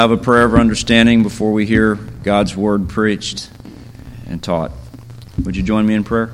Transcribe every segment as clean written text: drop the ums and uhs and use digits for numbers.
Have a prayer of understanding before we hear God's word preached and taught. Would you join me in prayer?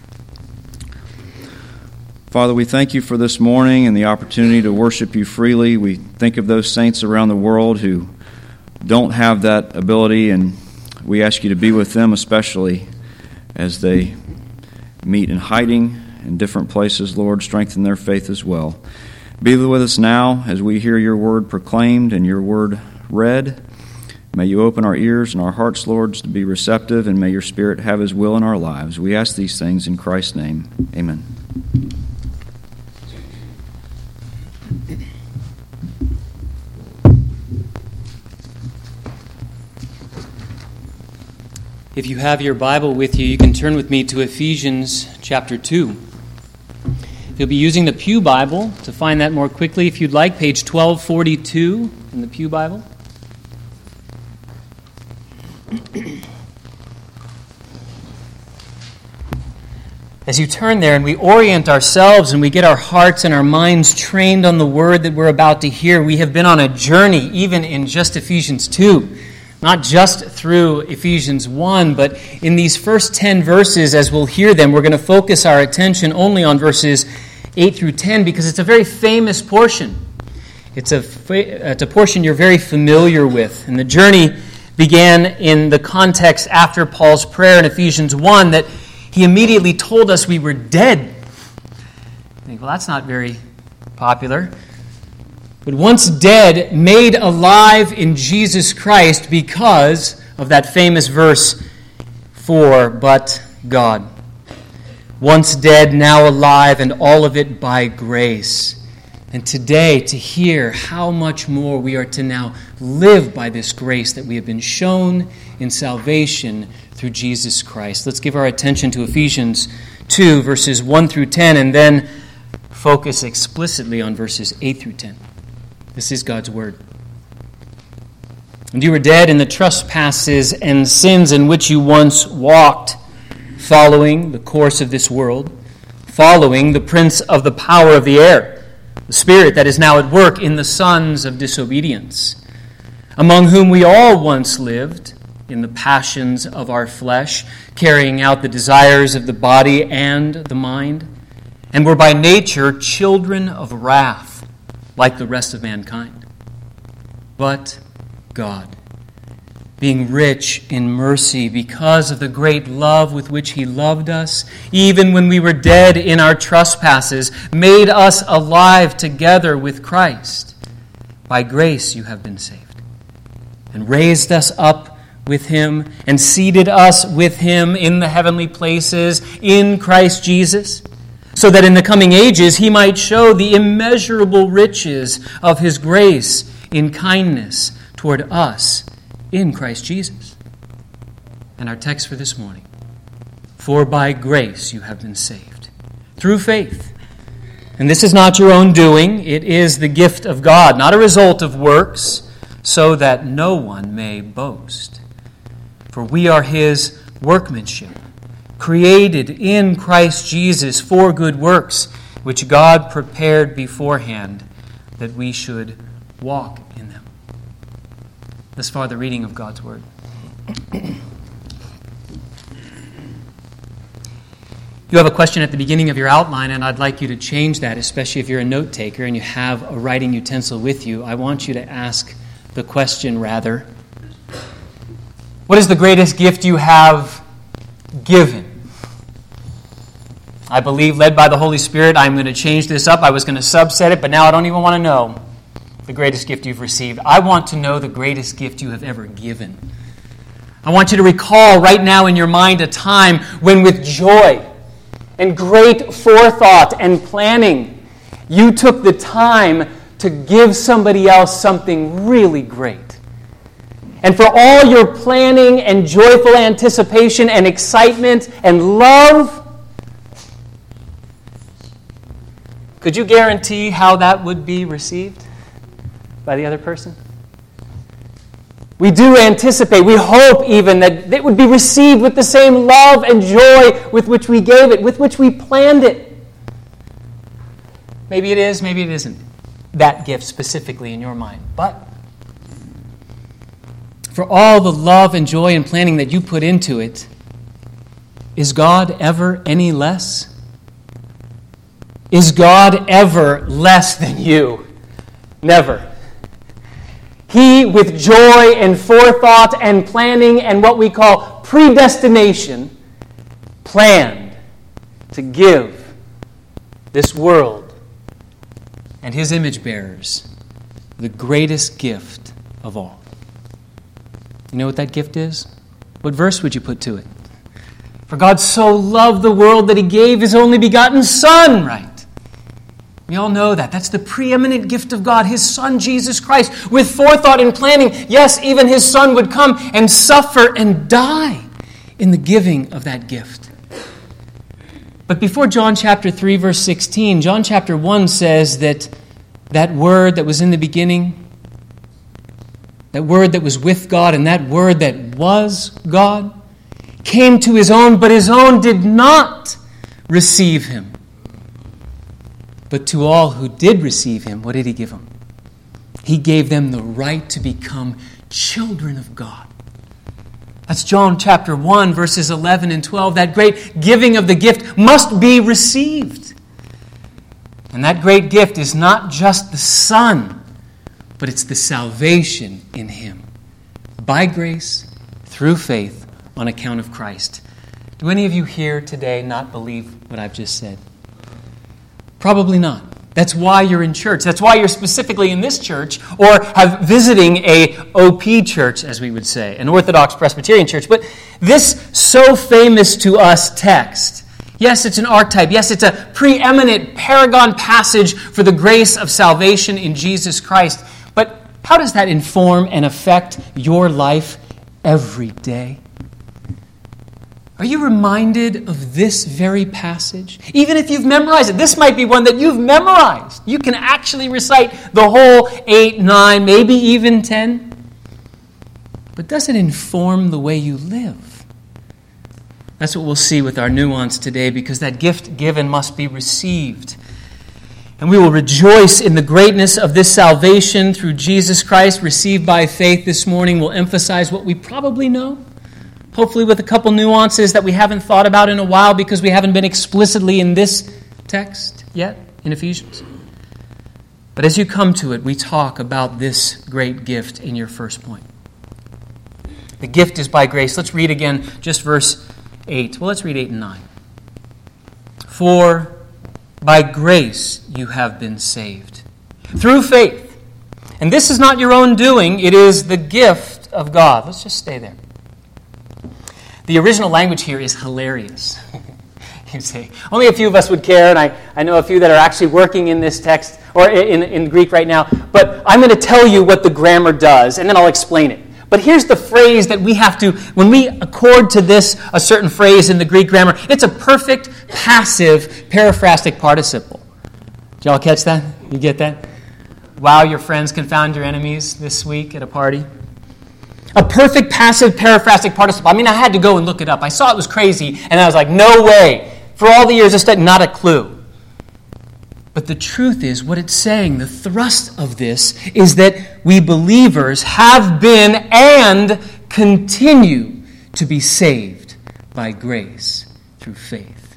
Father, we thank you for this morning and the opportunity to worship you freely. We think of those saints around the world who don't have that ability, and we ask you to be with them, especially as they meet in hiding in different places. Lord, strengthen their faith as well. Be with us now as we hear your word proclaimed and your word read. May you open our ears and our hearts, Lord, to be receptive, and may your Spirit have his will in our lives. We ask these things in Christ's name. Amen. If you have your Bible with you, you can turn with me to Ephesians chapter 2. You'll be using the Pew Bible to find that more quickly if you'd like, page 1242 in the Pew Bible. As you turn there and we orient ourselves and we get our hearts and our minds trained on the word that we're about to hear, we have been on a journey even in just Ephesians 2. Not just through Ephesians 1, but in these first 10 verses, as we'll hear them, we're going to focus our attention only on verses 8 through 10 because it's a very famous portion. It's a portion you're very familiar with. And the journey began in the context after Paul's prayer in Ephesians 1 that he immediately told us we were dead. I think, well, that's not very popular. But once dead, made alive in Jesus Christ because of that famous verse, "For but God." Once dead, now alive, and all of it by grace. And today, to hear how much more we are to now live by this grace that we have been shown in salvation through Jesus Christ. Let's give our attention to Ephesians 2, verses 1 through 10, and then focus explicitly on verses 8 through 10. This is God's word. "And you were dead in the trespasses and sins in which you once walked, following the course of this world, following the prince of the power of the air, the spirit that is now at work in the sons of disobedience, among whom we all once lived in the passions of our flesh, carrying out the desires of the body and the mind, and were by nature children of wrath, like the rest of mankind. But God, being rich in mercy because of the great love with which he loved us, even when we were dead in our trespasses, made us alive together with Christ. By grace you have been saved, and raised us up with him, and seated us with him in the heavenly places in Christ Jesus, so that in the coming ages he might show the immeasurable riches of his grace in kindness toward us in Christ Jesus." And our text for this morning: "For by grace you have been saved, through faith. And this is not your own doing, it is the gift of God, not a result of works, so that no one may boast. For we are his workmanship, created in Christ Jesus for good works, which God prepared beforehand that we should walk in them." Thus far, the reading of God's word. You have a question at the beginning of your outline, and I'd like you to change that, especially if you're a note taker and you have a writing utensil with you. I want you to ask the question rather, what is the greatest gift you have given? I believe, led by the Holy Spirit, I'm going to change this up. I was going to subset it, but now I don't even want to know the greatest gift you've received. I want to know the greatest gift you have ever given. I want you to recall right now in your mind a time when with joy and great forethought and planning, you took the time to give somebody else something really great. And for all your planning and joyful anticipation and excitement and love, could you guarantee how that would be received by the other person? We do anticipate, we hope even that it would be received with the same love and joy with which we gave it, with which we planned it. Maybe it is, maybe it isn't that gift specifically in your mind. But for all the love and joy and planning that you put into it, is God ever any less? Is God ever less than you? Never. He, with joy and forethought and planning and what we call predestination, planned to give this world and his image bearers the greatest gift of all. You know what that gift is? What verse would you put to it? For God so loved the world that he gave his only begotten Son, right? We all know that. That's the preeminent gift of God, his Son, Jesus Christ, with forethought and planning. Yes, even his Son would come and suffer and die in the giving of that gift. But before John chapter 3, verse 16, John chapter 1 says that that word that was in the beginning, that word that was with God, and that word that was God, came to his own, but his own did not receive him. But to all who did receive him, what did he give them? He gave them the right to become children of God. That's John chapter 1, verses 11 and 12. That great giving of the gift must be received. And that great gift is not just the Son, but it's the salvation in him. By grace, through faith, on account of Christ. Do any of you here today not believe what I've just said? Probably not. That's why you're in church. That's why you're specifically in this church or have visiting a OP church, as we would say, an Orthodox Presbyterian church. But this so famous to us text, yes, it's an archetype. Yes, it's a preeminent paragon passage for the grace of salvation in Jesus Christ. But how does that inform and affect your life every day? Are you reminded of this very passage? Even if you've memorized it, this might be one that you've memorized. You can actually recite the whole 8, 9, maybe even 10. But does it inform the way you live? That's what we'll see with our nuance today, because that gift given must be received. And we will rejoice in the greatness of this salvation through Jesus Christ, received by faith this morning. We'll emphasize what we probably know, hopefully with a couple nuances that we haven't thought about in a while because we haven't been explicitly in this text yet in Ephesians. But as you come to it, we talk about this great gift in your first point. The gift is by grace. Let's read again just verse 8. Well, let's read 8 and 9. For by grace you have been saved, through faith. And this is not your own doing, it is the gift of God. Let's just stay there. The original language here is hilarious. You say, only a few of us would care, and I know a few that are actually working in this text, or in Greek right now, but I'm going to tell you what the grammar does, and then I'll explain it. But here's the phrase that we have to, when we accord to this a certain phrase in the Greek grammar, it's a perfect passive periphrastic participle. Did y'all catch that? You get that? Wow, your friends confound your enemies this week at a party. A perfect passive periphrastic participle. I mean, I had to go and look it up. I saw it was crazy, and I was like, no way. For all the years I studied, not a clue. But the truth is, what it's saying, the thrust of this, is that we believers have been and continue to be saved by grace through faith.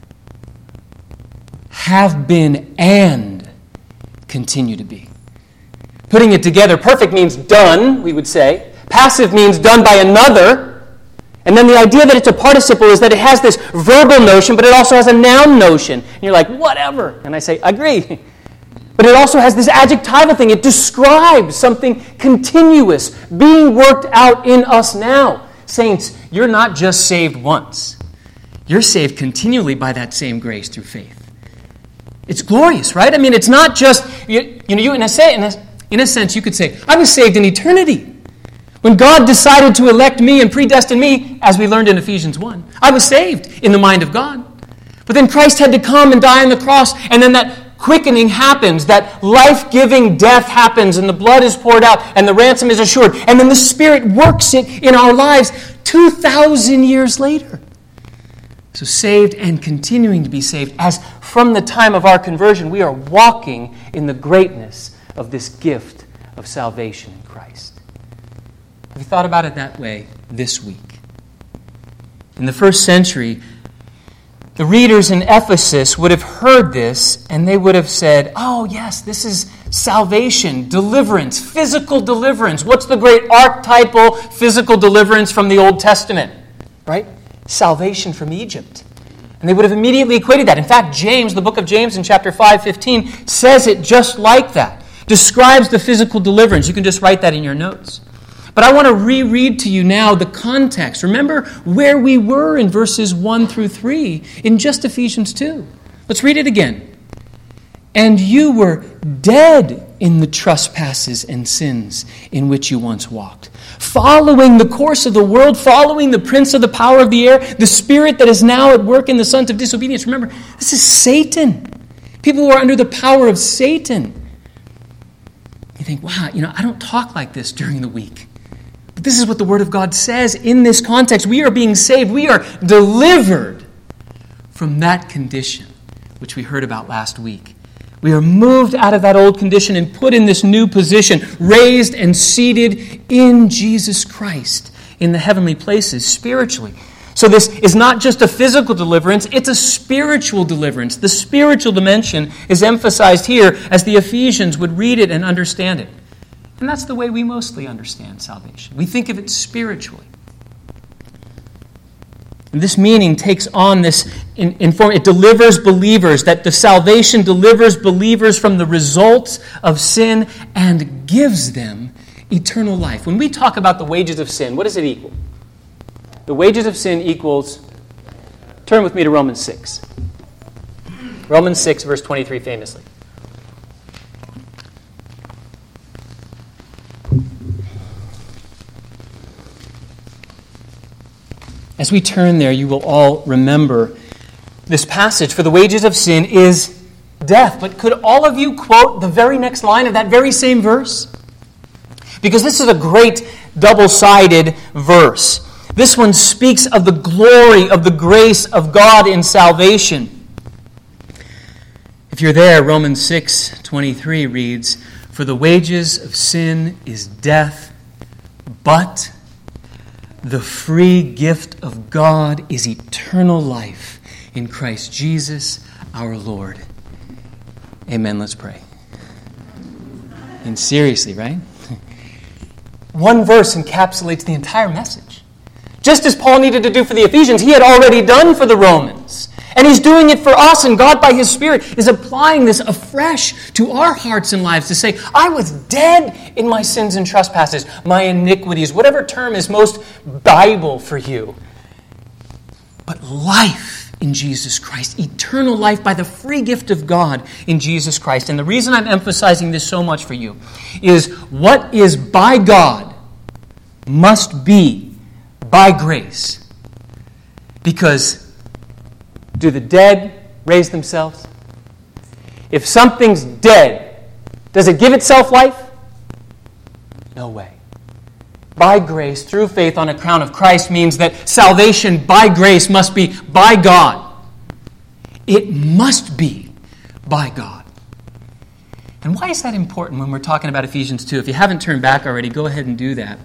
Have been and continue to be. Putting it together, perfect means done, we would say. Passive means done by another. And then the idea that it's a participle is that it has this verbal notion, but it also has a noun notion. And you're like, whatever. And I say, agree. But it also has this adjectival thing. It describes something continuous, being worked out in us now. Saints, you're not just saved once. You're saved continually by that same grace through faith. It's glorious, right? I mean, it's not just, you in a sense, you could say, I was saved in eternity. When God decided to elect me and predestine me, as we learned in Ephesians 1, I was saved in the mind of God. But then Christ had to come and die on the cross, and then that quickening happens, that life-giving death happens, and the blood is poured out, and the ransom is assured, and then the Spirit works it in our lives 2,000 years later. So saved and continuing to be saved, as from the time of our conversion, we are walking in the greatness of this gift of salvation in Christ. Have you thought about it that way this week? In the first century, the readers in Ephesus would have heard this and they would have said, oh yes, this is salvation, deliverance, physical deliverance. What's the great archetypal physical deliverance from the Old Testament? Right? Salvation from Egypt. And they would have immediately equated that. In fact, James, the book of James in chapter 5:15, says it just like that. Describes the physical deliverance. You can just write that in your notes. But I want to reread to you now the context. Remember where we were in verses 1 through 3 in just Ephesians 2. Let's read it again. And you were dead in the trespasses and sins in which you once walked, following the course of the world, following the prince of the power of the air, the spirit that is now at work in the sons of disobedience. Remember, this is Satan. People who are under the power of Satan. You think, wow, I don't talk like this during the week. But this is what the Word of God says in this context. We are being saved. We are delivered from that condition, which we heard about last week. We are moved out of that old condition and put in this new position, raised and seated in Jesus Christ in the heavenly places spiritually. So this is not just a physical deliverance, it's a spiritual deliverance. The spiritual dimension is emphasized here as the Ephesians would read it and understand it. And that's the way we mostly understand salvation. We think of it spiritually. And this meaning takes on this it delivers believers, that the salvation delivers believers from the results of sin and gives them eternal life. When we talk about the wages of sin, what does it equal? The wages of sin equals, turn with me to Romans 6. Romans 6, verse 23, famously. As we turn there, you will all remember this passage. For the wages of sin is death. But could all of you quote the very next line of that very same verse? Because this is a great double-sided verse. This one speaks of the glory of the grace of God in salvation. If you're there, Romans 6:23 reads, For the wages of sin is death, but the free gift of God is eternal life in Christ Jesus our Lord. Amen. Let's pray. And seriously, right? One verse encapsulates the entire message. Just as Paul needed to do for the Ephesians, he had already done for the Romans. And he's doing it for us, and God by His Spirit is applying this afresh to our hearts and lives to say, I was dead in my sins and trespasses, my iniquities, whatever term is most Bible for you. But life in Jesus Christ, eternal life by the free gift of God in Jesus Christ. And the reason I'm emphasizing this so much for you is what is by God must be by grace. Because do the dead raise themselves? If something's dead, does it give itself life? No way. By grace, through faith on a crown of Christ means that salvation by grace must be by God. It must be by God. And why is that important when we're talking about Ephesians 2? If you haven't turned back already, go ahead and do that.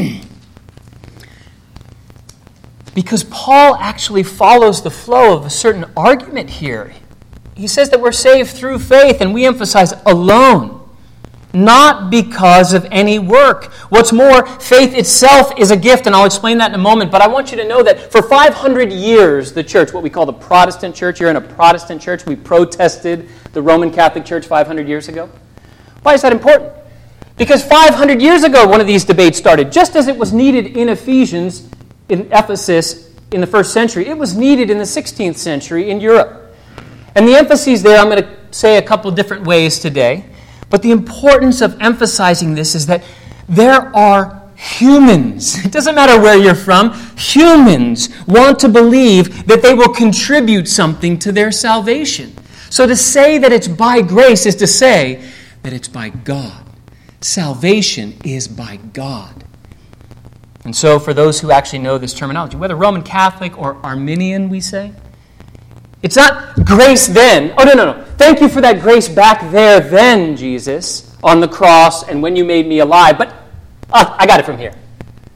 Because Paul actually follows the flow of a certain argument here. He says that we're saved through faith, and we emphasize alone, not because of any work. What's more, faith itself is a gift, and I'll explain that in a moment, but I want you to know that for 500 years, the church, what we call the Protestant church, you're in a Protestant church, we protested the Roman Catholic Church 500 years ago. Why is that important? Because 500 years ago, one of these debates started, just as it was needed in Ephesians, in Ephesus in the first century. It was needed in the 16th century in Europe. And the emphasis there, I'm going to say a couple different ways today. But the importance of emphasizing this is that there are humans. It doesn't matter where you're from. Humans want to believe that they will contribute something to their salvation. So to say that it's by grace is to say that it's by God. Salvation is by God. And so for those who actually know this terminology, whether Roman Catholic or Arminian, we say, it's not grace then. Oh, no. Thank you for that grace back there then, Jesus, on the cross and when you made me alive. But I got it from here.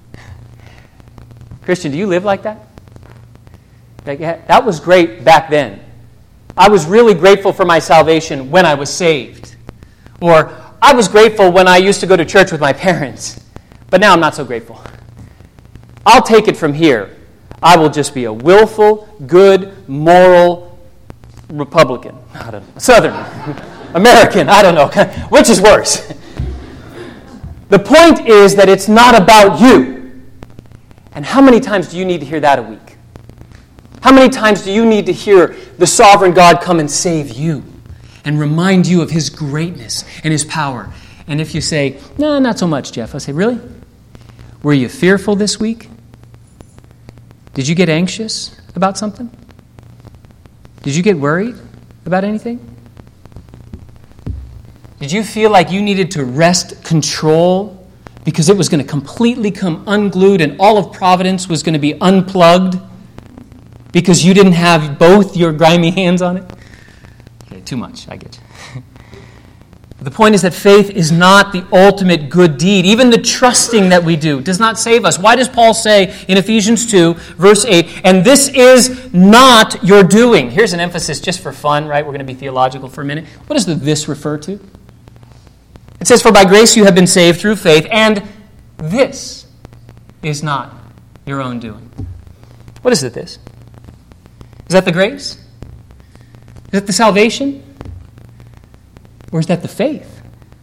Christian, do you live like that? Like, that was great back then. I was really grateful for my salvation when I was saved. Or, I was grateful when I used to go to church with my parents, but now I'm not so grateful. I'll take it from here. I will just be a willful, good, moral Republican. I don't know. Southern. American. I don't know. Which is worse? The point is that it's not about you. And how many times do you need to hear that a week? How many times do you need to hear the sovereign God come and save you and remind you of His greatness and His power? And if you say, no, not so much, Jeff, I say, really? Were you fearful this week? Did you get anxious about something? Did you get worried about anything? Did you feel like you needed to wrest control because it was going to completely come unglued and all of Providence was going to be unplugged because you didn't have both your grimy hands on it? Okay, too much, I get you. The point is that faith is not the ultimate good deed. Even the trusting that we do does not save us. Why does Paul say in Ephesians 2, verse 8, and this is not your doing? Here's an emphasis just for fun, right? We're going to be theological for a minute. What does the this refer to? It says, for by grace you have been saved through faith, and this is not your own doing. What is it, this? Is that the grace? Is that the salvation? Or is that the faith?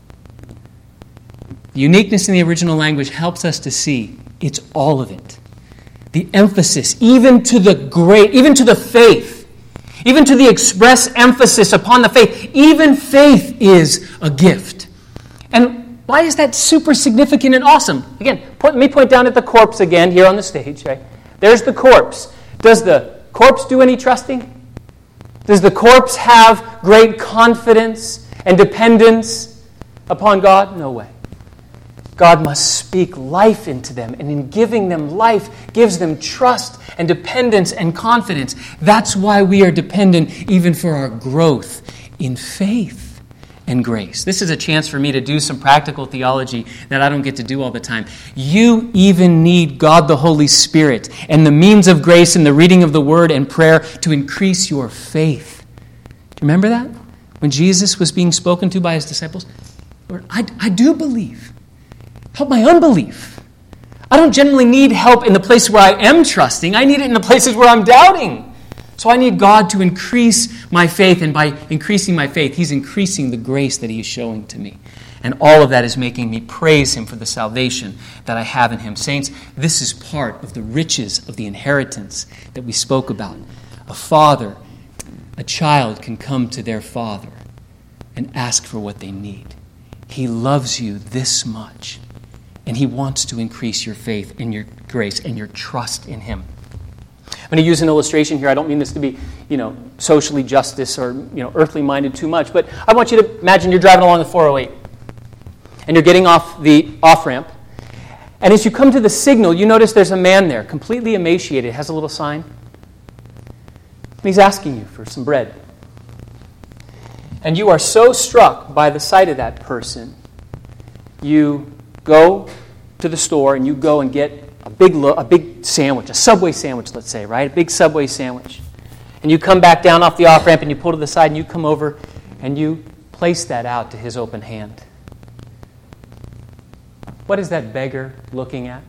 The uniqueness in the original language helps us to see it's all of it. The emphasis, even to the faith, even to the express emphasis upon the faith, even faith is a gift. And why is that super significant and awesome? Again, let me point down at the corpse again here on the stage. Right? There's the corpse. Does the corpse do any trusting? Does the corpse have great confidence and dependence upon God? No way. God must speak life into them, and in giving them life, gives them trust and dependence and confidence. That's why we are dependent even for our growth in faith and grace. This is a chance for me to do some practical theology that I don't get to do all the time. You even need God the Holy Spirit and the means of grace and the reading of the Word and prayer to increase your faith. Do you remember that? When Jesus was being spoken to by His disciples, Lord, I do believe. Help my unbelief. I don't generally need help in the place where I am trusting. I need it in the places where I'm doubting. So I need God to increase my faith, and by increasing my faith, He's increasing the grace that He is showing to me. And all of that is making me praise Him for the salvation that I have in Him. Saints, this is part of the riches of the inheritance that we spoke about. A child can come to their father and ask for what they need. He loves you this much, and He wants to increase your faith and your grace and your trust in Him. I'm going to use an illustration here. I don't mean this to be, socially justice or, earthly minded too much, but I want you to imagine you're driving along the 408 and you're getting off the off-ramp. And as you come to the signal, you notice there's a man there, completely emaciated, has a little sign. And he's asking you for some bread. And you are so struck by the sight of that person, you go to the store and you go and get a big sandwich, a Subway sandwich, let's say, right? A big Subway sandwich. And you come back down off the off-ramp and you pull to the side and you come over and you place that out to his open hand. What is that beggar looking at?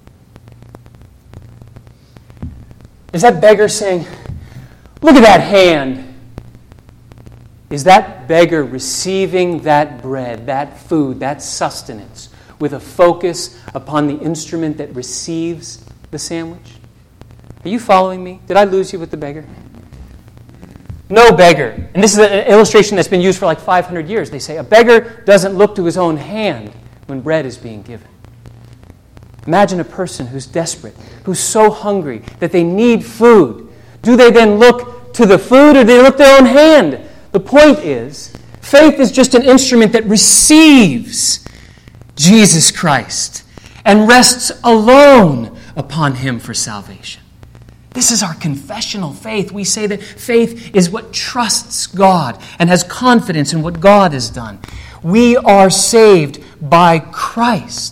Is that beggar saying, look at that hand? Is that beggar receiving that bread, that food, that sustenance with a focus upon the instrument that receives the sandwich? Are you following me? Did I lose you with the beggar? No beggar. And this is an illustration that's been used for like 500 years. They say a beggar doesn't look to his own hand when bread is being given. Imagine a person who's desperate, who's so hungry that they need food. Do they then look to the food or do they look to their own hand? The point is, faith is just an instrument that receives Jesus Christ and rests alone upon Him for salvation. This is our confessional faith. We say that faith is what trusts God and has confidence in what God has done. We are saved by Christ.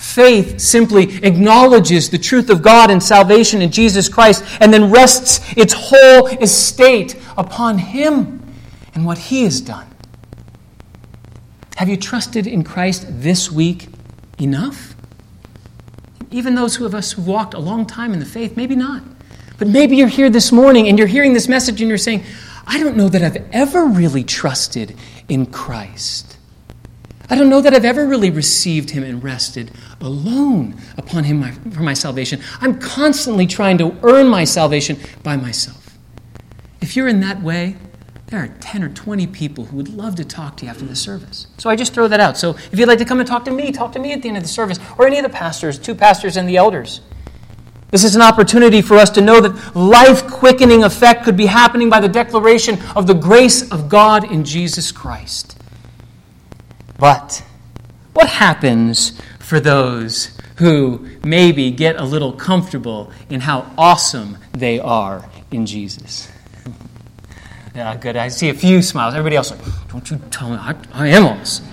Faith simply acknowledges the truth of God and salvation in Jesus Christ and then rests its whole estate upon Him and what He has done. Have you trusted in Christ this week enough? Even those of us who've walked a long time in the faith, maybe not. But maybe you're here this morning and you're hearing this message and you're saying, I don't know that I've ever really trusted in Christ. I don't know that I've ever really received Him and rested alone upon Him for my salvation. I'm constantly trying to earn my salvation by myself. If you're in that way, there are 10 or 20 people who would love to talk to you after the service. So I just throw that out. So if you'd like to come and talk to me at the end of the service, or any of the pastors, 2 pastors and the elders. This is an opportunity for us to know that life-quickening effect could be happening by the declaration of the grace of God in Jesus Christ. But what happens for those who maybe get a little comfortable in how awesome they are in Jesus? Yeah, good. I see a few smiles. Everybody else like, don't you tell me, I am awesome.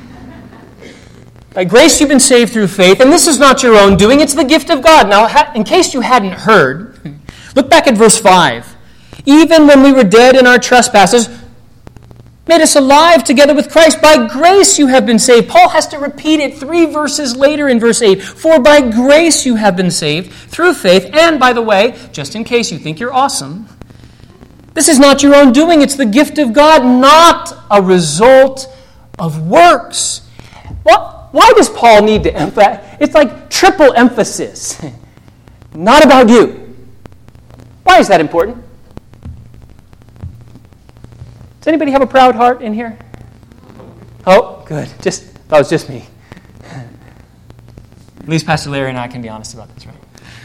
By grace you've been saved through faith, and this is not your own doing, it's the gift of God. Now, in case you hadn't heard, look back at verse 5. Even when we were dead in our trespasses, made us alive together with Christ. By grace you have been saved. Paul has to repeat it 3 verses later in verse 8. For by grace you have been saved through faith. And by the way, just in case you think you're awesome, this is not your own doing. It's the gift of God, not a result of works. Why does Paul need to emphasize? It's like triple emphasis. Not about you. Why is that important? Does anybody have a proud heart in here? Oh, good. That was just me. At least Pastor Larry and I can be honest about this, right?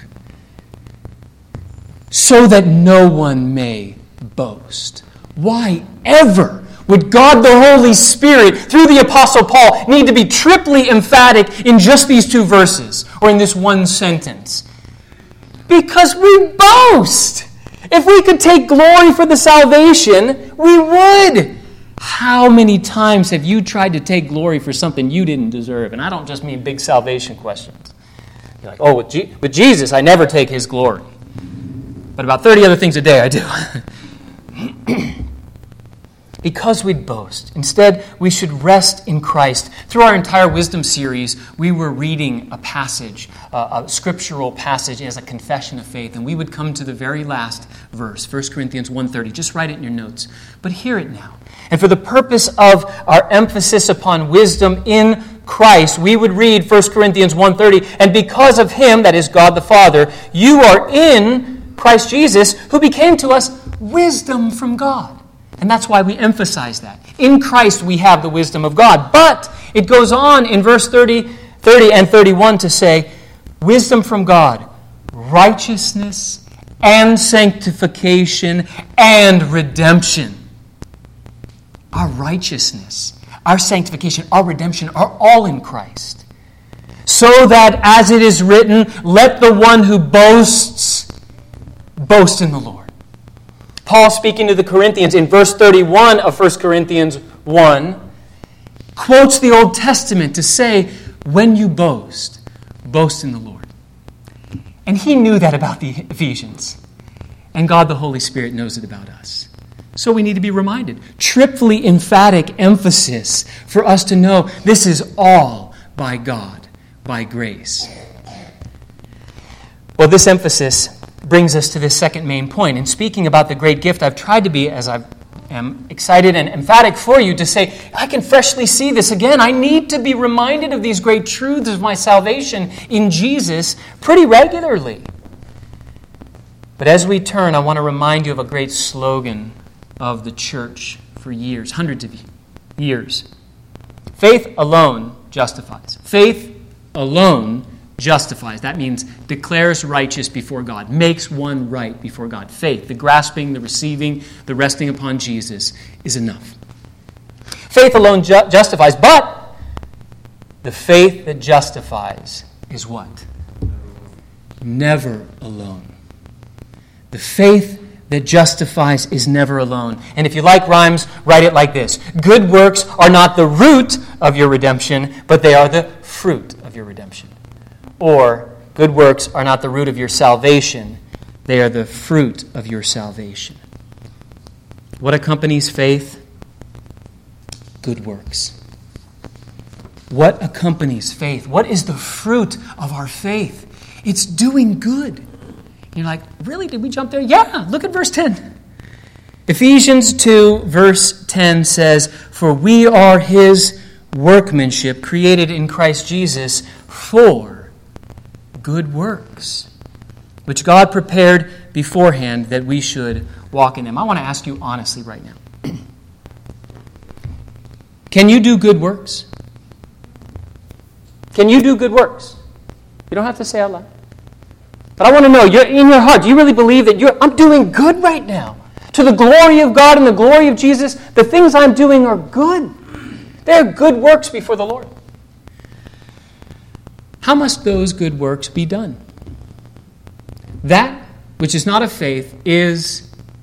So that no one may boast. Why ever would God the Holy Spirit, through the Apostle Paul, need to be triply emphatic in just these 2 verses, or in this one sentence? Because we boast. If we could take glory for the salvation, we would. How many times have you tried to take glory for something you didn't deserve? And I don't just mean big salvation questions. You're like, with Jesus, I never take His glory. But about 30 other things a day, I do. Because we'd boast. Instead, we should rest in Christ. Through our entire wisdom series, we were reading a passage, a scriptural passage as a confession of faith, and we would come to the very last verse, 1 Corinthians 1:30. Just write it in your notes. But hear it now. And for the purpose of our emphasis upon wisdom in Christ, we would read 1 Corinthians 1:30, and because of Him, that is God the Father, you are in Christ Jesus, who became to us wisdom from God. And that's why we emphasize that. In Christ we have the wisdom of God. But it goes on in verse 30 and 31 to say, wisdom from God, righteousness and sanctification and redemption. Our righteousness, our sanctification, our redemption are all in Christ. So that, as it is written, let the one who boasts, boast in the Lord. Paul, speaking to the Corinthians in verse 31 of 1 Corinthians 1, quotes the Old Testament to say, when you boast, boast in the Lord. And he knew that about the Ephesians. And God the Holy Spirit knows it about us. So we need to be reminded. Triply emphatic emphasis for us to know this is all by God, by grace. Well, this emphasis brings us to this second main point. In speaking about the great gift, I've tried to be, as I am excited and emphatic for you, to say, I can freshly see this again. I need to be reminded of these great truths of my salvation in Jesus pretty regularly. But as we turn, I want to remind you of a great slogan of the church for years, hundreds of years. Faith alone justifies. Faith alone justifies. That means declares righteous before God, makes one right before God. Faith, the grasping, the receiving, the resting upon Jesus is enough. Faith alone justifies, but the faith that justifies is what? Never alone. The faith that justifies is never alone. And if you like rhymes, write it like this. Good works are not the root of your redemption, but they are the fruit of your redemption. Or, good works are not the root of your salvation. They are the fruit of your salvation. What accompanies faith? Good works. What accompanies faith? What is the fruit of our faith? It's doing good. You're like, really? Did we jump there? Yeah, look at verse 10. Ephesians 2, verse 10 says, "For we are His workmanship, created in Christ Jesus for good works, which God prepared beforehand that we should walk in them." I want to ask you honestly right now. Can you do good works? Can you do good works? You don't have to say out loud. But I want to know, in your heart, do you really believe that I'm doing good right now? To the glory of God and the glory of Jesus, the things I'm doing are good. They're good works before the Lord. How must those good works be done? That which is not of faith is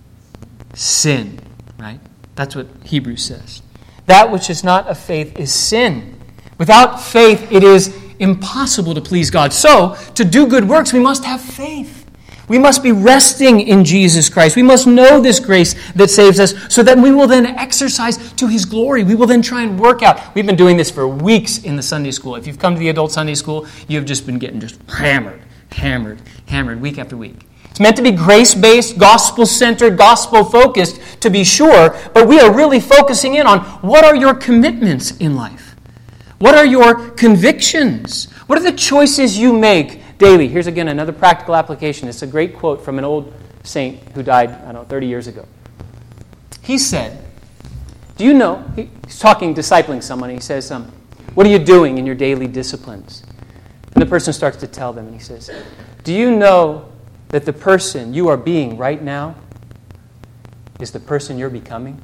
sin, right? That's what Hebrews says. That which is not of faith is sin. Without faith, it is impossible to please God. So, to do good works, we must have faith. We must be resting in Jesus Christ. We must know this grace that saves us so that we will then exercise to His glory. We will then try and work out. We've been doing this for weeks in the Sunday school. If you've come to the adult Sunday school, you've just been getting just hammered week after week. It's meant to be grace-based, gospel-centered, gospel-focused, to be sure, but we are really focusing in on what are your commitments in life? What are your convictions? What are the choices you make daily? Here's again another practical application. It's a great quote from an old saint who died, 30 years ago. He said, do you know, he's talking, discipling someone, he says, what are you doing in your daily disciplines? And the person starts to tell them, and he says, do you know that the person you are being right now is the person you're becoming?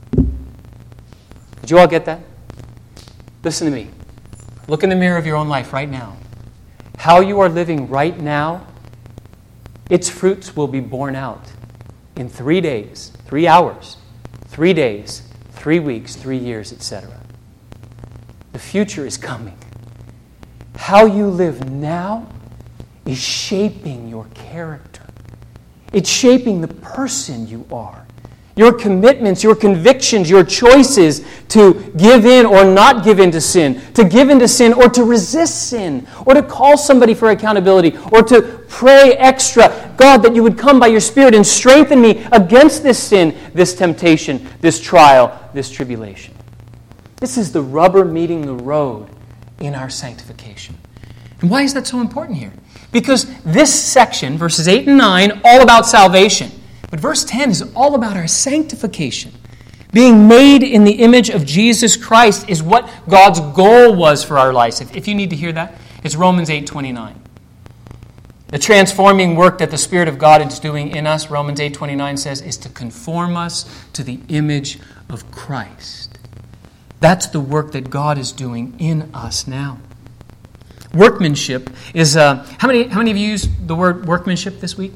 Did you all get that? Listen to me. Look in the mirror of your own life right now. How you are living right now, its fruits will be borne out in 3 days, 3 hours, 3 days, 3 weeks, 3 years, etc. The future is coming. How you live now is shaping your character. It's shaping the person you are. Your commitments, your convictions, your choices to give in or not give in to sin, to give in to sin or to resist sin, or to call somebody for accountability, or to pray extra, God, that you would come by your Spirit and strengthen me against this sin, this temptation, this trial, this tribulation. This is the rubber meeting the road in our sanctification. And why is that so important here? Because this section, verses 8 and 9, all about salvation. But verse 10 is all about our sanctification. Being made in the image of Jesus Christ is what God's goal was for our lives. If you need to hear that, it's Romans 8:29. The transforming work that the Spirit of God is doing in us, Romans 8:29 says, is to conform us to the image of Christ. That's the work that God is doing in us now. Workmanship is... how many of you used the word workmanship this week?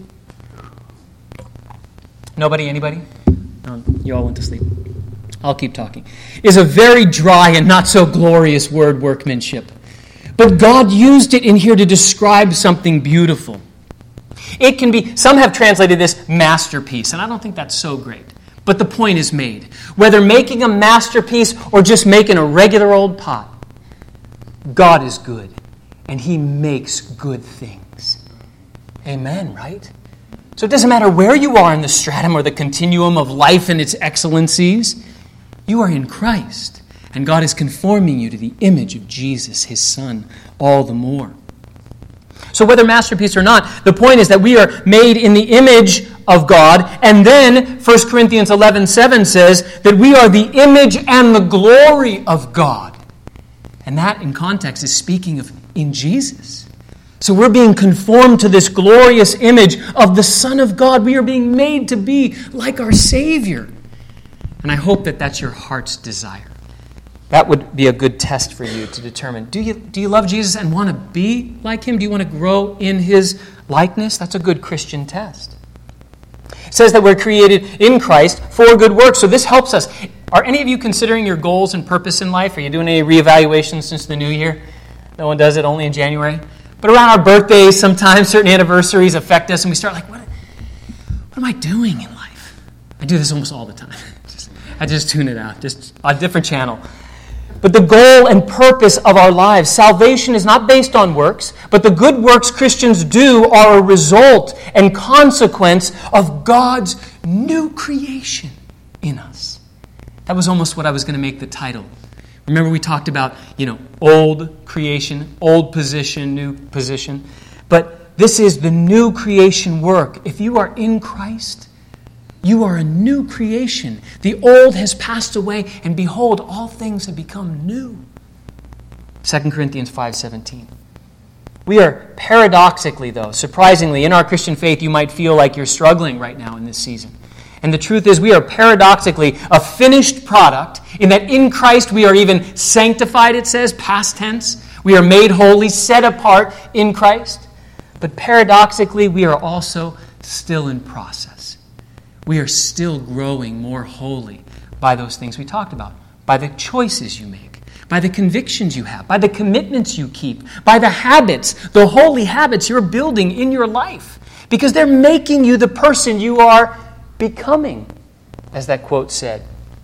Nobody? Anybody? No, you all went to sleep. I'll keep talking. Is a very dry and not so glorious word, workmanship. But God used it in here to describe something beautiful. It can be, some have translated this masterpiece, and I don't think that's so great. But the point is made. Whether making a masterpiece or just making a regular old pot, God is good, and He makes good things. Amen, right? So it doesn't matter where you are in the stratum or the continuum of life and its excellencies. You are in Christ, and God is conforming you to the image of Jesus, His Son, all the more. So whether masterpiece or not, the point is that we are made in the image of God, and then 1 Corinthians 11:7 says that we are the image and the glory of God. And that, in context, is speaking of in Jesus. So we're being conformed to this glorious image of the Son of God. We are being made to be like our Savior. And I hope that that's your heart's desire. That would be a good test for you to determine, do you love Jesus and want to be like Him? Do you want to grow in His likeness? That's a good Christian test. It says that we're created in Christ for good works. So this helps us. Are any of you considering your goals and purpose in life? Are you doing any reevaluations since the new year? No one does it, only in January. But around our birthdays, sometimes certain anniversaries affect us, and we start like, what am I doing in life? I do this almost all the time. I just tune it out, just a different channel. But the goal and purpose of our lives, salvation is not based on works, but the good works Christians do are a result and consequence of God's new creation in us. That was almost what I was going to make the title. Remember we talked about, old creation, old position, new position. But this is the new creation work. If you are in Christ, you are a new creation. The old has passed away, and behold, all things have become new. 2 Corinthians 5:17. We are paradoxically, though, surprisingly, in our Christian faith, you might feel like you're struggling right now in this season. And the truth is, we are paradoxically a finished product in that in Christ we are even sanctified, it says, past tense. We are made holy, set apart in Christ. But paradoxically, we are also still in process. We are still growing more holy by those things we talked about, by the choices you make, by the convictions you have, by the commitments you keep, by the habits, the holy habits you're building in your life, because they're making you the person you are becoming, as that quote said.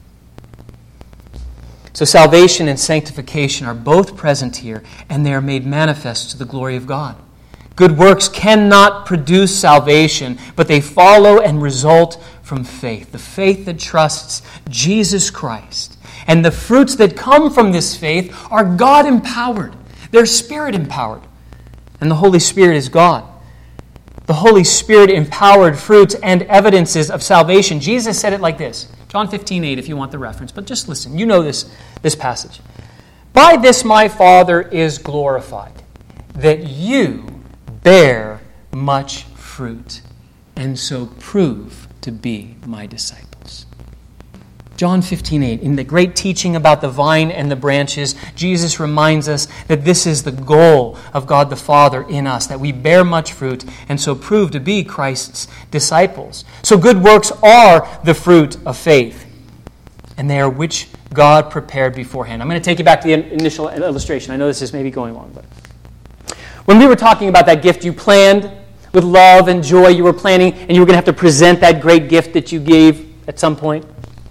So salvation and sanctification are both present here, and they are made manifest to the glory of God. Good works cannot produce salvation, but they follow and result from faith, the faith that trusts Jesus Christ. And the fruits that come from this faith are God-empowered. They're Spirit-empowered. And the Holy Spirit is God. The Holy Spirit-empowered fruits and evidences of salvation. Jesus said it like this. John 15:8, if you want the reference. But just listen. You know this passage. By this my Father is glorified, that you bear much fruit, and so prove to be my disciples. John 15:8, in the great teaching about the vine and the branches, Jesus reminds us that this is the goal of God the Father in us, that we bear much fruit and so prove to be Christ's disciples. So good works are the fruit of faith, and they are which God prepared beforehand. I'm going to take you back to the initial illustration. I know this is maybe going long, but when we were talking about that gift you planned with love and joy, you were planning, and you were going to have to present that great gift that you gave at some point.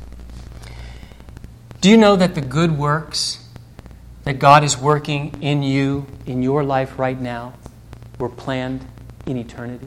Do you know that the good works that God is working in you, in your life right now, were planned in eternity?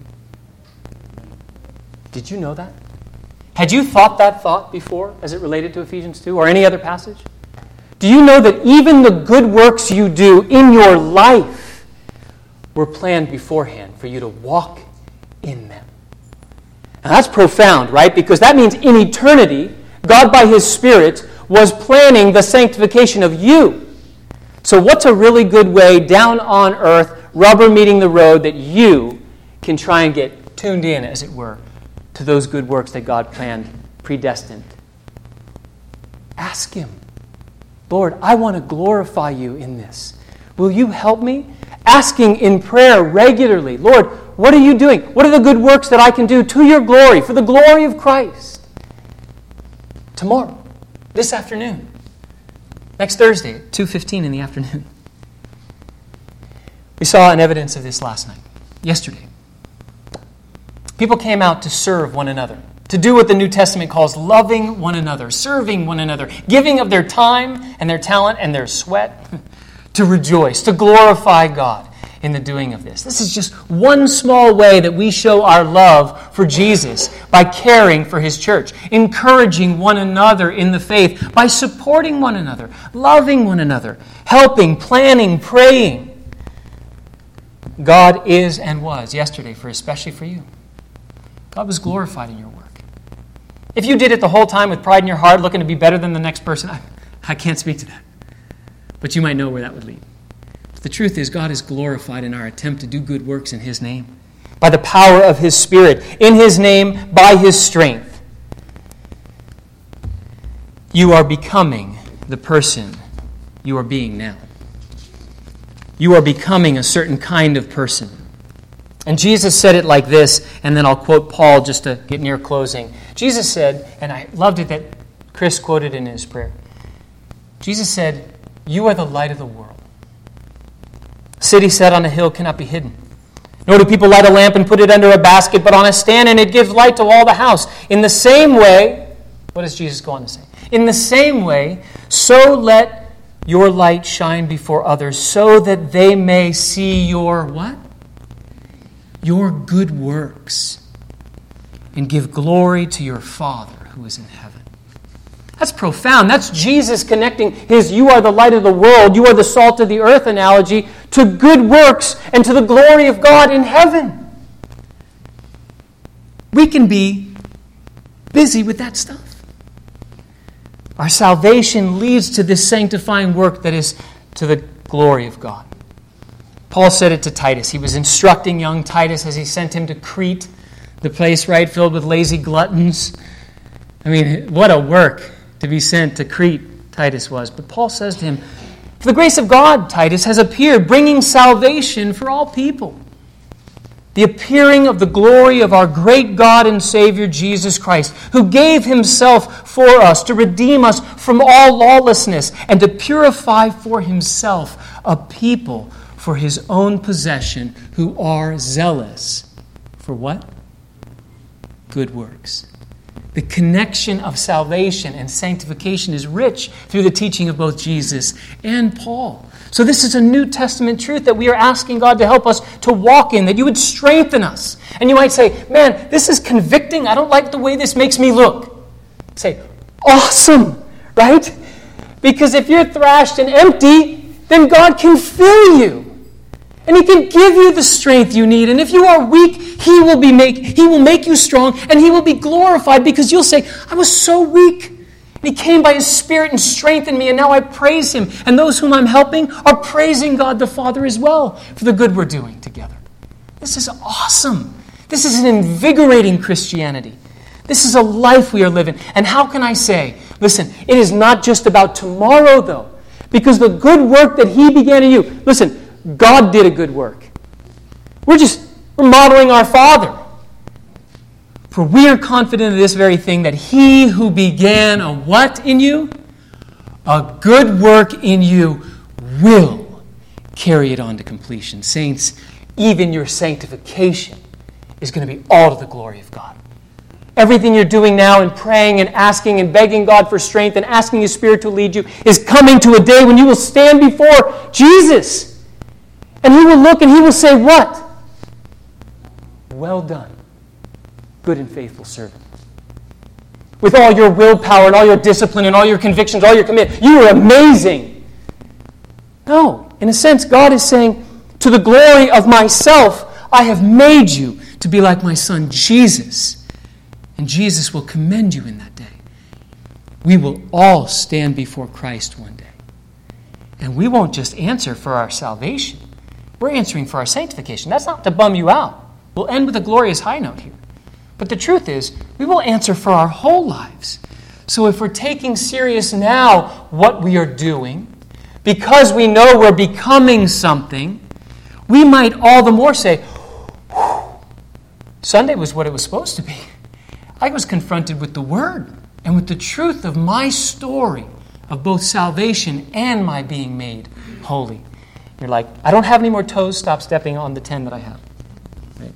Did you know that? Had you thought that thought before as it related to Ephesians 2 or any other passage? Do you know that even the good works you do in your life were planned beforehand for you to walk in them? Now that's profound, right? Because that means in eternity, God by His Spirit was planning the sanctification of you. So what's a really good way down on earth, rubber meeting the road, that you can try and get tuned in, as it were, to those good works that God planned, predestined? Ask Him, Lord, I want to glorify you in this. Will you help me? Asking in prayer regularly, Lord, what are you doing? What are the good works that I can do to your glory, for the glory of Christ? Tomorrow. This afternoon. Next Thursday at 2:15 in the afternoon. We saw an evidence of this last night, yesterday. People came out to serve one another, to do what the New Testament calls loving one another, serving one another, giving of their time and their talent and their sweat, to rejoice, to glorify God in the doing of this. This is just one small way that we show our love for Jesus, by caring for His church, encouraging one another in the faith, by supporting one another, loving one another, helping, planning, praying. God is and was yesterday, especially for you. God was glorified in your work. If you did it the whole time with pride in your heart, looking to be better than the next person, I can't speak to that. But you might know where that would lead. The truth is, God is glorified in our attempt to do good works in His name, by the power of His Spirit, in His name, by His strength. You are becoming the person you are being now. You are becoming a certain kind of person. And Jesus said it like this, and then I'll quote Paul just to get near closing. Jesus said, and I loved it that Chris quoted in his prayer. Jesus said, "You are the light of the world. A city set on a hill cannot be hidden. Nor do people light a lamp and put it under a basket, but on a stand, and it gives light to all the house. In the same way, what does Jesus go on to say? In the same way, so let your light shine before others, so that they may see your what? Your good works, and give glory to your Father who is in heaven. That's profound. That's Jesus connecting his "you are the light of the world, you are the salt of the earth" analogy to good works and to the glory of God in heaven. We can be busy with that stuff. Our salvation leads to this sanctifying work that is to the glory of God. Paul said it to Titus. He was instructing young Titus as he sent him to Crete, the place, right, filled with lazy gluttons. I mean, what a work to be sent to Crete Titus was. But Paul says to him, "For the grace of God, Titus, has appeared, bringing salvation for all people. The appearing of the glory of our great God and Savior, Jesus Christ, who gave himself for us to redeem us from all lawlessness and to purify for himself a people for his own possession who are zealous." For what? Good works. The connection of salvation and sanctification is rich through the teaching of both Jesus and Paul. So this is a New Testament truth that we are asking God to help us to walk in, that you would strengthen us. And you might say, "Man, this is convicting. I don't like the way this makes me look." Say, "Awesome," right? Because if you're thrashed and empty, then God can fill you. And he can give you the strength you need. And if you are weak, he will make you strong, and he will be glorified, because you'll say, "I was so weak. And he came by his Spirit and strengthened me, and now I praise him." And those whom I'm helping are praising God the Father as well for the good we're doing together. This is awesome. This is an invigorating Christianity. This is a life we are living. And how can I say, listen, it is not just about tomorrow, though, because the good work that he began in you, listen, God did a good work. We're modeling our Father. For we are confident of this very thing, that he who began a what in you? A good work in you will carry it on to completion. Saints, even your sanctification is going to be all to the glory of God. Everything you're doing now and praying and asking and begging God for strength and asking his Spirit to lead you is coming to a day when you will stand before Jesus. And he will look and he will say, "What? Well done, good and faithful servant. With all your willpower and all your discipline and all your convictions, all your commitment, you are amazing." No, in a sense, God is saying, "To the glory of myself, I have made you to be like my Son, Jesus." And Jesus will commend you in that day. We will all stand before Christ one day. And we won't just answer for our salvation. We're answering for our sanctification. That's not to bum you out. We'll end with a glorious high note here. But the truth is, we will answer for our whole lives. So if we're taking serious now what we are doing, because we know we're becoming something, we might all the more say, "Sunday was what it was supposed to be. I was confronted with the Word and with the truth of my story of both salvation and my being made holy." You're like, "I don't have any more toes. Stop stepping on the 10 that I have." Right?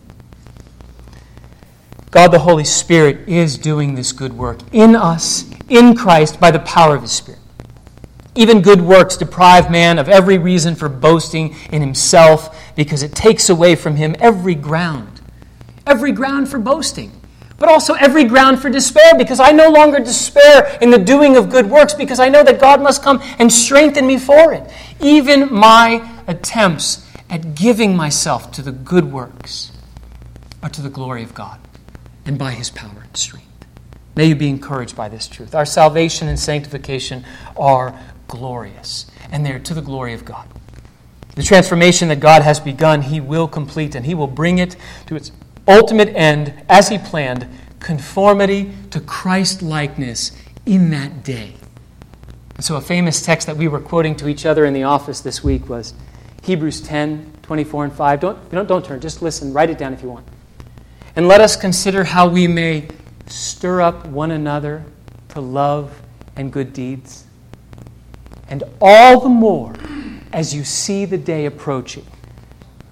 God the Holy Spirit is doing this good work in us, in Christ, by the power of his Spirit. Even good works deprive man of every reason for boasting in himself, because it takes away from him every ground for boasting, but also every ground for despair, because I no longer despair in the doing of good works, because I know that God must come and strengthen me for it. Even my attempts at giving myself to the good works are to the glory of God and by his power and strength. May you be encouraged by this truth. Our salvation and sanctification are glorious, and they're to the glory of God. The transformation that God has begun, he will complete, and he will bring it to its ultimate end, as he planned, conformity to Christ-likeness in that day. And so a famous text that we were quoting to each other in the office this week was Hebrews 10, 24 and 5. Don't turn, just listen. Write it down if you want. "And let us consider how we may stir up one another to love and good deeds. And all the more as you see the day approaching."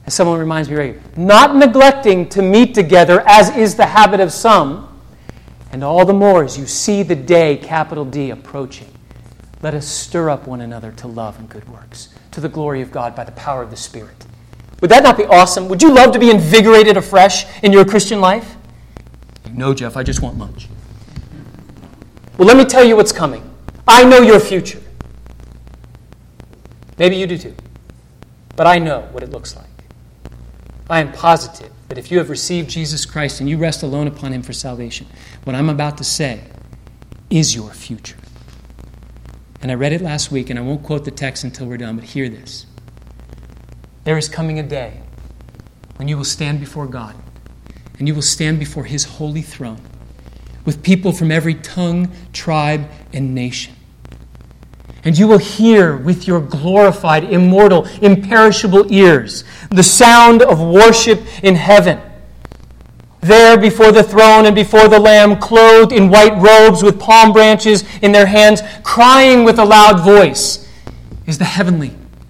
as someone reminds me regularly, not neglecting to meet together, as is the habit of some, and all the more as you see the day, capital D, approaching. Let us stir up one another to love and good works, to the glory of God by the power of the Spirit. Would that not be awesome? Would you love to be invigorated afresh in your Christian life? No, Jeff, I just want lunch. Well, let me tell you what's coming. I know your future. Maybe you do too. But I know what it looks like. I am positive that if you have received Jesus Christ and you rest alone upon Him for salvation, what I'm about to say is your future. And I read it last week, and I won't quote the text until we're done, but hear this. There is coming a day when you will stand before God, and you will stand before His holy throne with people from every tongue, tribe, and nation. And you will hear with your glorified, immortal, imperishable ears the sound of worship in heaven. There before the throne and before the Lamb, clothed in white robes with palm branches in their hands, crying with a loud voice, is the heavenly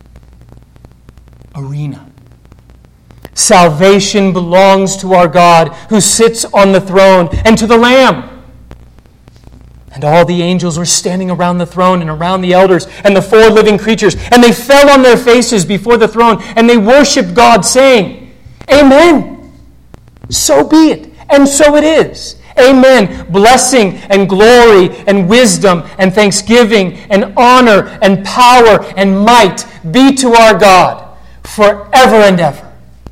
arena. Salvation belongs to our God who sits on the throne and to the Lamb. And all the angels were standing around the throne and around the elders and the four living creatures. And they fell on their faces before the throne and they worshiped God, saying, Amen. So be it. And so it is. Amen. Blessing and glory and wisdom and thanksgiving and honor and power and might be to our God forever and ever.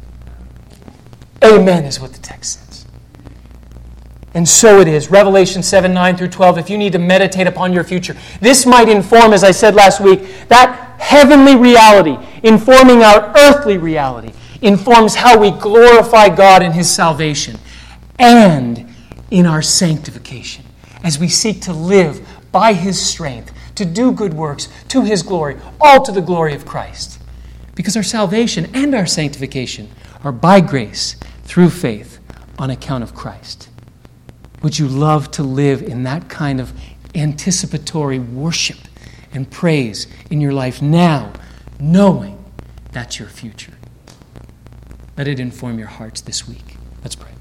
Amen is what the text says. And so it is. Revelation 7, 9 through 12, if you need to meditate upon your future. This might inform, as I said last week, that heavenly reality, informing our earthly reality, informs how we glorify God in His salvation and in our sanctification, as we seek to live by His strength, to do good works to His glory, all to the glory of Christ. Because our salvation and our sanctification are by grace, through faith, on account of Christ. Would you love to live in that kind of anticipatory worship and praise in your life now, knowing that's your future? Let it inform your hearts this week. Let's pray.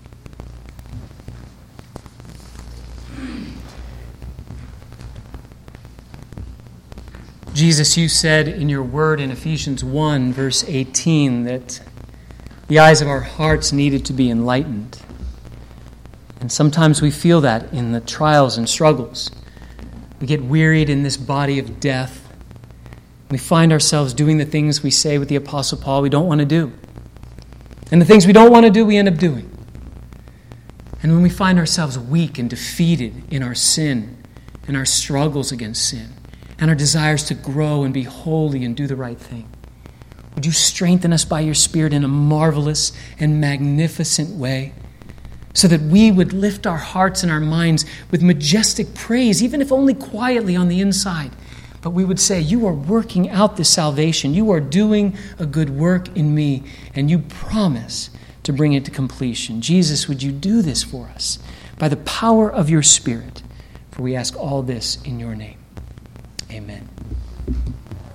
Jesus, you said in your word in Ephesians 1, verse 18, that the eyes of our hearts needed to be enlightened. And sometimes we feel that in the trials and struggles. We get wearied in this body of death. We find ourselves doing the things we say with the Apostle Paul we don't want to do. And the things we don't want to do, we end up doing. And when we find ourselves weak and defeated in our sin and our struggles against sin and our desires to grow and be holy and do the right thing, would you strengthen us by your Spirit in a marvelous and magnificent way, so that we would lift our hearts and our minds with majestic praise, even if only quietly on the inside. But we would say, you are working out this salvation. You are doing a good work in me, and you promise to bring it to completion. Jesus, would you do this for us by the power of your Spirit? For we ask all this in your name. Amen.